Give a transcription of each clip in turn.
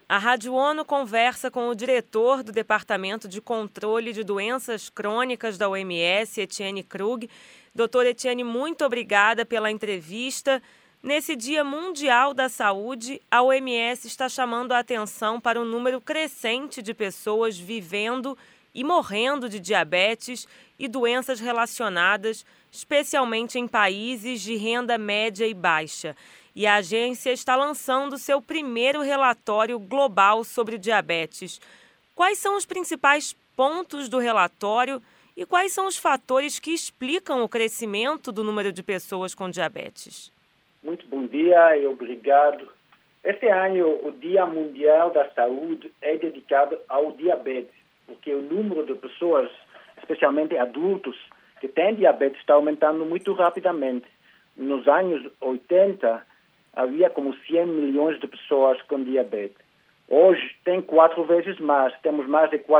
A Rádio ONU conversa com o diretor do Departamento de Controle de Doenças Crônicas da OMS, Etienne Krug. Doutor Etienne, muito obrigada pela entrevista. Nesse Dia Mundial da Saúde, a OMS está chamando a atenção para um número crescente de pessoas vivendo e morrendo de diabetes e doenças relacionadas, especialmente em países de renda média e baixa. E a agência está lançando seu primeiro relatório global sobre o diabetes. Quais são os principais pontos do relatório e quais são os fatores que explicam o crescimento do número de pessoas com diabetes? Muito bom dia e obrigado. Este ano, o Dia Mundial da Saúde é dedicado ao diabetes, porque o número de pessoas, especialmente adultos, que têm diabetes está aumentando muito rapidamente. Nos anos 80, havia como 100 milhões de pessoas com diabetes. Hoje tem 4 vezes mais. Temos mais de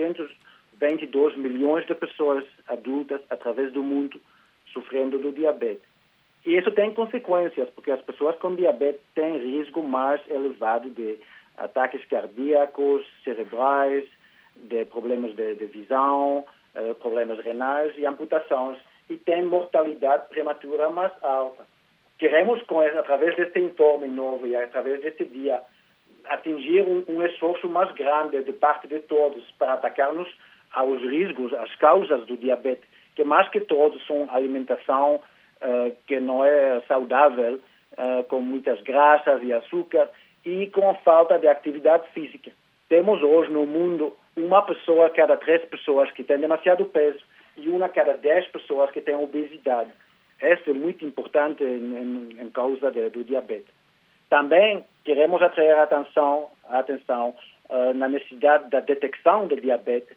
422 milhões de pessoas adultas através do mundo sofrendo do diabetes. E isso tem consequências, porque as pessoas com diabetes têm risco mais elevado de ataques cardíacos, cerebrais, de problemas de visão, problemas renais e amputações, e têm mortalidade prematura mais alta. Queremos, através deste informe novo e através deste dia, atingir um esforço mais grande de parte de todos para atacarmos aos riscos, às causas do diabetes, que mais que todos são alimentação que não é saudável, com muitas graxas e açúcar e com falta de atividade física. Temos hoje no mundo uma pessoa a cada 3 pessoas que tem demasiado peso e uma a cada 10 pessoas que tem obesidade. Isso é muito importante em causa do diabetes. Também queremos atrair a atenção na necessidade da detecção do diabetes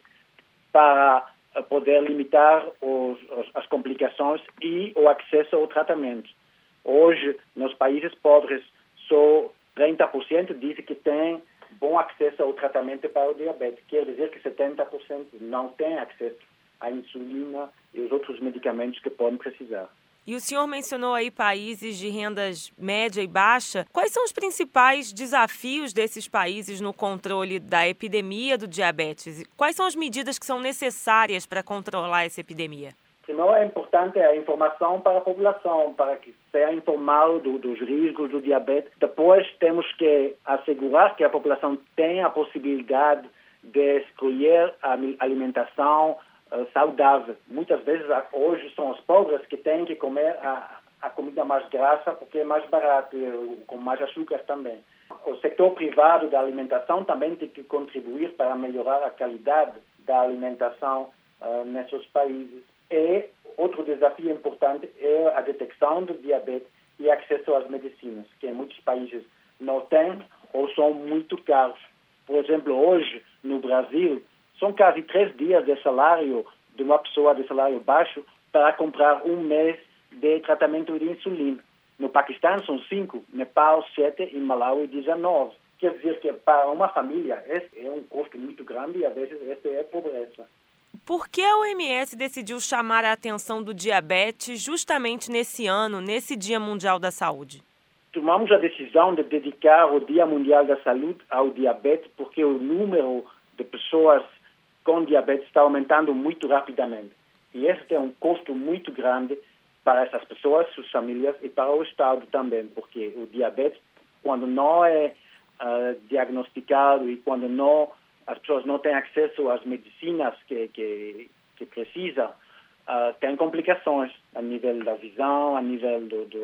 para poder limitar as complicações e o acesso ao tratamento. Hoje, nos países pobres, só 30% dizem que tem bom acesso ao tratamento para o diabetes. Quer dizer que 70% não tem acesso à insulina e os outros medicamentos que podem precisar. E o senhor mencionou aí países de rendas média e baixa. Quais são os principais desafios desses países no controle da epidemia do diabetes? Quais são as medidas que são necessárias para controlar essa epidemia? Primeiro, é importante a informação para a população, para que seja informado dos riscos do diabetes. Depois, temos que assegurar que a população tenha a possibilidade de escolher a alimentação saudável. Muitas vezes, hoje, são os pobres que têm que comer a comida mais grassa porque é mais barato, com mais açúcar também. O setor privado da alimentação também tem que contribuir para melhorar a qualidade da alimentação nesses países. E outro desafio importante é a detecção do diabetes e acesso às medicinas, que em muitos países não tem ou são muito caros. Por exemplo, hoje, no Brasil, são quase 3 dias de salário de uma pessoa de salário baixo para comprar um mês de tratamento de insulina. No Paquistão são 5, Nepal 7 e Malawi 19. Quer dizer que para uma família esse é um custo muito grande e às vezes essa é a pobreza. Por que a OMS decidiu chamar a atenção do diabetes justamente nesse ano, nesse Dia Mundial da Saúde? Tomamos a decisão de dedicar o Dia Mundial da Saúde ao diabetes porque o número de pessoas com diabetes está aumentando muito rapidamente. E esse tem um custo muito grande para essas pessoas, suas famílias e para o Estado também, porque o diabetes, quando não é diagnosticado e quando as pessoas não têm acesso às medicinas que precisam, tem complicações a nível da visão, a nível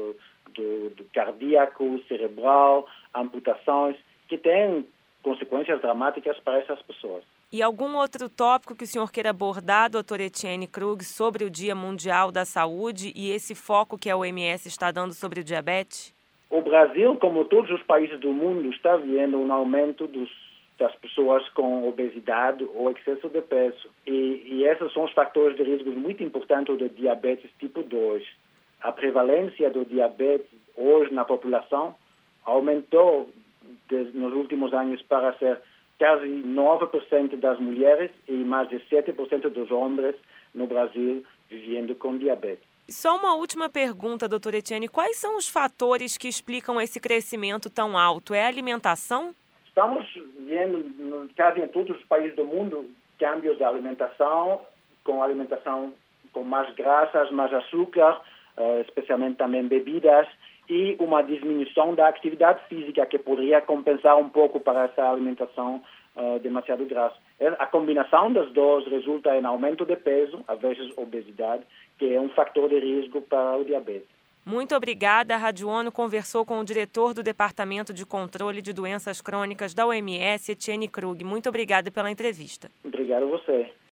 do cardíaco, cerebral, amputações, que têm consequências dramáticas para essas pessoas. E algum outro tópico que o senhor queira abordar, doutor Etienne Krug, sobre o Dia Mundial da Saúde e esse foco que a OMS está dando sobre o diabetes? O Brasil, como todos os países do mundo, está vendo um aumento das pessoas com obesidade ou excesso de peso. E esses são os fatores de risco muito importantes do diabetes tipo 2. A prevalência do diabetes hoje na população aumentou nos últimos anos para ser quase 9% das mulheres e mais de 7% dos homens no Brasil vivendo com diabetes. Só uma última pergunta, doutor Etienne. Quais são os fatores que explicam esse crescimento tão alto? É a alimentação? Estamos vendo, quase em todos os países do mundo, câmbios da alimentação com mais graxas, mais açúcar, especialmente também bebidas, e uma diminuição da atividade física que poderia compensar um pouco para essa alimentação demasiado grassa. A combinação das duas resulta em aumento de peso, às vezes obesidade, que é um fator de risco para o diabetes. Muito obrigada. A Rádio ONU conversou com o diretor do Departamento de Controle de Doenças Crônicas da OMS, Etienne Krug. Muito obrigada pela entrevista. Obrigado a você.